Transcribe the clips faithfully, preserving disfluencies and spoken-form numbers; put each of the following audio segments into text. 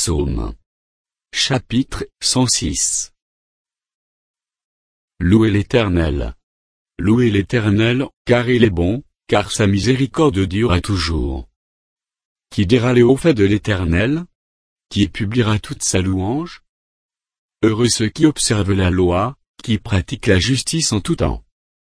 Psaume. Chapitre cent six. Louez l'Éternel. Louez l'Éternel, car il est bon, car sa miséricorde dure à toujours. Qui dira les hauts faits de l'Éternel? Qui publiera toute sa louange? Heureux ceux qui observent la loi, qui pratiquent la justice en tout temps.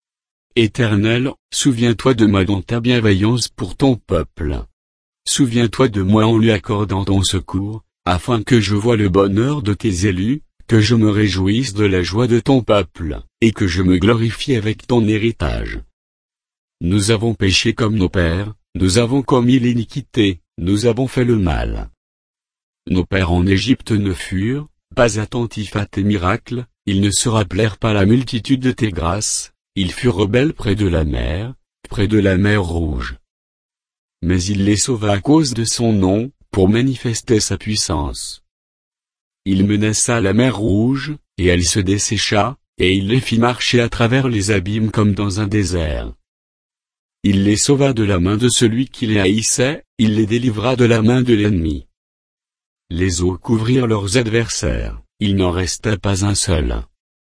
Éternel, souviens-toi de moi dans ta bienveillance pour ton peuple. Souviens-toi de moi en lui accordant ton secours, afin que je voie le bonheur de tes élus, que je me réjouisse de la joie de ton peuple, et que je me glorifie avec ton héritage. Nous avons péché comme nos pères, nous avons commis l'iniquité, nous avons fait le mal. Nos pères en Égypte ne furent pas attentifs à tes miracles, ils ne se rappelèrent pas la multitude de tes grâces, ils furent rebelles près de la mer, près de la mer Rouge. Mais il les sauva à cause de son nom, pour manifester sa puissance. Il menaça la mer Rouge, et elle se dessécha, et il les fit marcher à travers les abîmes comme dans un désert. Il les sauva de la main de celui qui les haïssait, il les délivra de la main de l'ennemi. Les eaux couvrirent leurs adversaires, il n'en resta pas un seul.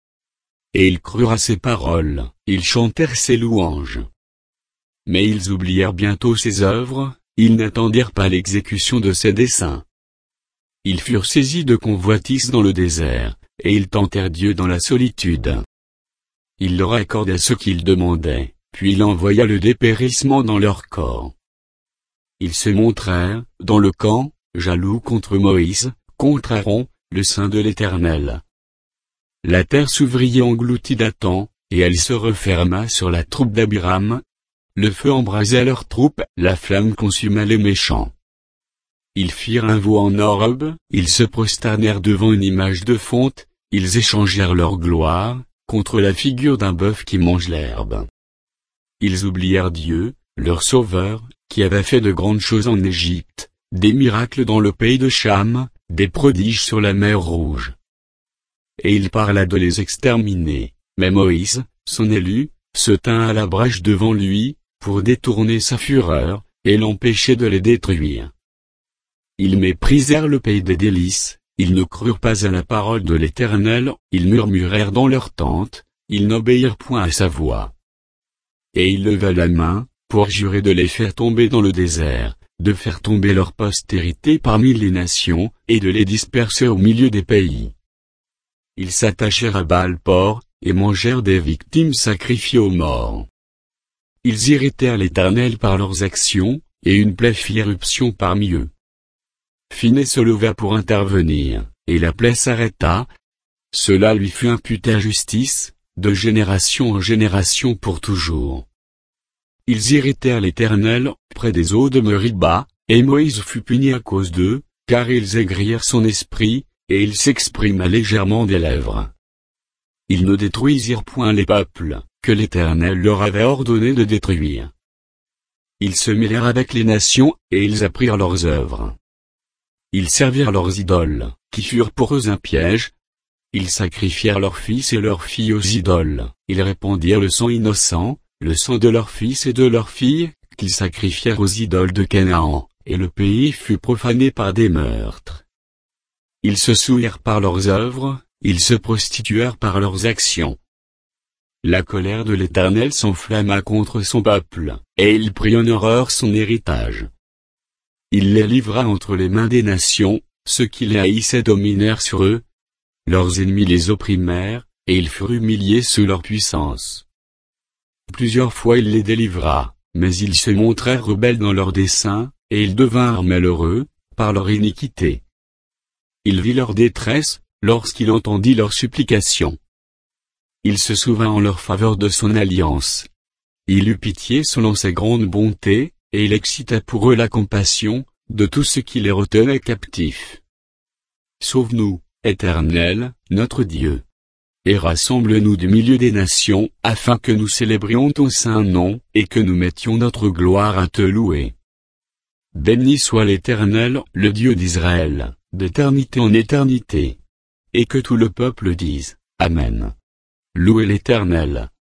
Et ils crurent à ses paroles, ils chantèrent ses louanges. Mais ils oublièrent bientôt ses œuvres, ils n'attendirent pas l'exécution de ses desseins. Ils furent saisis de convoitise dans le désert, et ils tentèrent Dieu dans la solitude. Il leur accorda ce qu'ils demandaient, puis il envoya le dépérissement dans leur corps. Ils se montrèrent, dans le camp, jaloux contre Moïse, contre Aaron, le saint de l'Éternel. La terre s'ouvrit et engloutit Dathan, et elle se referma sur la troupe d'Abiram. Le feu embrasa leurs troupes, la flamme consuma les méchants. Ils firent un veau en Horeb, ils se prosternèrent devant une image de fonte, ils échangèrent leur gloire, contre la figure d'un bœuf qui mange l'herbe. Ils oublièrent Dieu, leur sauveur, qui avait fait de grandes choses en Égypte, des miracles dans le pays de Cham, des prodiges sur la mer Rouge. Et il parla de les exterminer, mais Moïse, son élu, se tint à la brèche devant lui, pour détourner sa fureur, et l'empêcher de les détruire. Ils méprisèrent le pays des délices, ils ne crurent pas à la parole de l'Éternel, ils murmurèrent dans leurs tentes, ils n'obéirent point à sa voix. Et il leva la main, pour jurer de les faire tomber dans le désert, de faire tomber leur postérité parmi les nations, et de les disperser au milieu des pays. Ils s'attachèrent à Baal-Por, et mangèrent des victimes sacrifiées aux morts. Ils irritèrent l'Éternel par leurs actions, et une plaie fit éruption parmi eux. Phinées se leva pour intervenir, et la plaie s'arrêta. Cela lui fut imputé à justice, de génération en génération pour toujours. Ils irritèrent l'Éternel, près des eaux de Meriba, et Moïse fut puni à cause d'eux, car ils aigrirent son esprit, et il s'exprima légèrement des lèvres. Ils ne détruisirent point les peuples, que l'Éternel leur avait ordonné de détruire. Ils se mêlèrent avec les nations, et ils apprirent leurs œuvres. Ils servirent leurs idoles, qui furent pour eux un piège. Ils sacrifièrent leurs fils et leurs filles aux idoles, ils répandirent le sang innocent, le sang de leurs fils et de leurs filles, qu'ils sacrifièrent aux idoles de Canaan, et le pays fut profané par des meurtres. Ils se souillèrent par leurs œuvres, ils se prostituèrent par leurs actions. La colère de l'Éternel s'enflamma contre son peuple, et il prit en horreur son héritage. Il les livra entre les mains des nations, ceux qui les haïssaient dominèrent sur eux. Leurs ennemis les opprimèrent, et ils furent humiliés sous leur puissance. Plusieurs fois il les délivra, mais ils se montrèrent rebelles dans leurs desseins, et ils devinrent malheureux, par leur iniquité. Il vit leur détresse, lorsqu'il entendit leurs supplications. Il se souvint en leur faveur de son alliance. Il eut pitié selon sa grande bonté, et il excita pour eux la compassion, de tous ceux qui les retenaient captifs. Sauve-nous, Éternel, notre Dieu. Et rassemble-nous du milieu des nations, afin que nous célébrions ton saint nom, et que nous mettions notre gloire à te louer. Béni soit l'Éternel, le Dieu d'Israël, d'éternité en éternité. Et que tout le peuple dise, Amen. Louez l'Éternel.